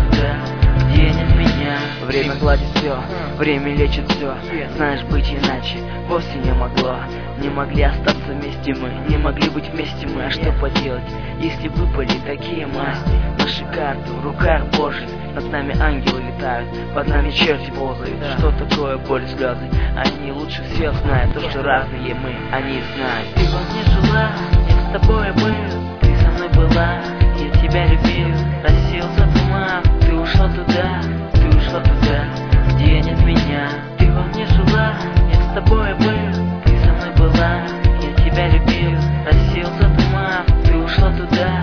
туда, где нет меня. Время гладит все, время лечит все. Знаешь, быть иначе вовсе не могло. Не могли остаться вместе мы, не могли быть вместе мы. А что поделать, если выпали такие масти? Наши карты в руках Божьих, над нами ангелы летают, под нами черти ползают. Что такое боль и слезы? Они лучше всех знают то, что разные мы, они знают. Ты во мне жила, я с тобой был, ты со мной была, я тебя любил. Рассеялся туман, ты ушла туда, где нет меня. Ты во мне жила, я с тобой был, ты со мной была, я тебя любил. Рассеялся туман, ты ушла туда,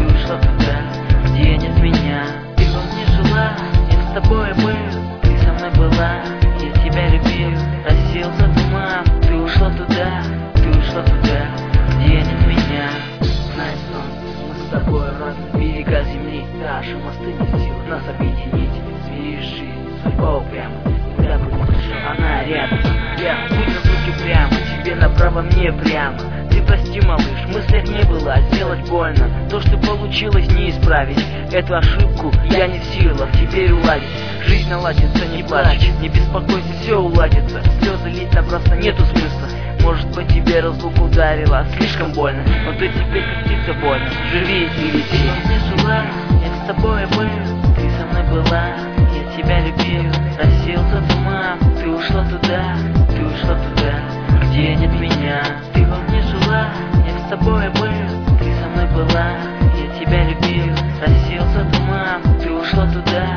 где нет меня. Ты во мне жила, я с тобой был, ты со мной была, я тебя любил. Рассеялся туман, ты ушла туда, где нет меня. Знаешь, солнце, мы с тобой разные берега земли, наши мосты не в силах нас объединить. Смиришь жизнь, судьба упряма, всегда будет хорошо, она рядом. Я путь на руки прямо, тебе направо, мне прямо. Ты прости, малыш, мыслях не было, сделать больно. То, что получилось, не исправить. Эту ошибку я не в силах теперь уладить. Жизнь наладится, не плачь, не беспокойся, все уладится. Слезы лить напрасно нету смысла. Может быть, тебе разлука ударила слишком больно, но ты теперь как птица больно. Живи и лети. Ты не жила, я с тобой был, ты со мной была, я тебя любил. Рассеялся туман, ты ушла туда, где нет меня. Ты во мне жила, я с тобой был, ты со мной была, я тебя любил. Рассеялся туман, ты ушла туда,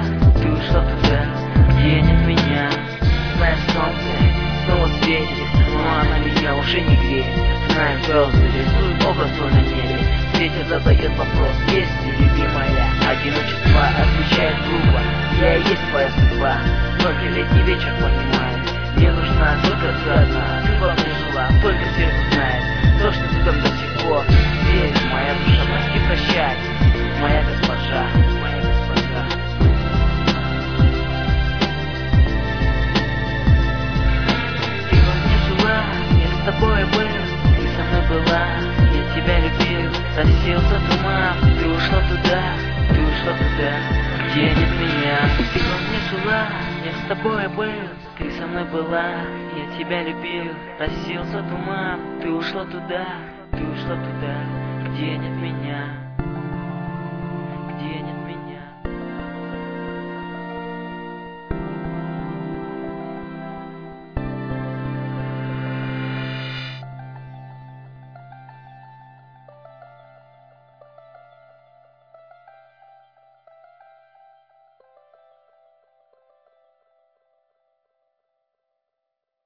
где нет меня. Знаешь, солнце снова светит, но она меня уже не греет. Знаем, звезды рисуют образ твой на небе. Ветер задает вопрос, есть ли любимая? Одиночество отвечает грубо, я и есть твоя судьба. Только летний вечер понимает, мне нужна только ты одна. Ты во мне жила, только сердце знает то, что ты там до сих пор. Веришь, моя душа, прости, прощай, моя госпожа. Ты во мне жила, я с тобой был, ты со мной была, я тебя любил. Рассеялся туман, ты ушла туда, где нет меня. Ты во мне жила, я с тобой был, ты со мной была, я тебя любил. Рассеялся туман, ты ушла туда, где нет меня.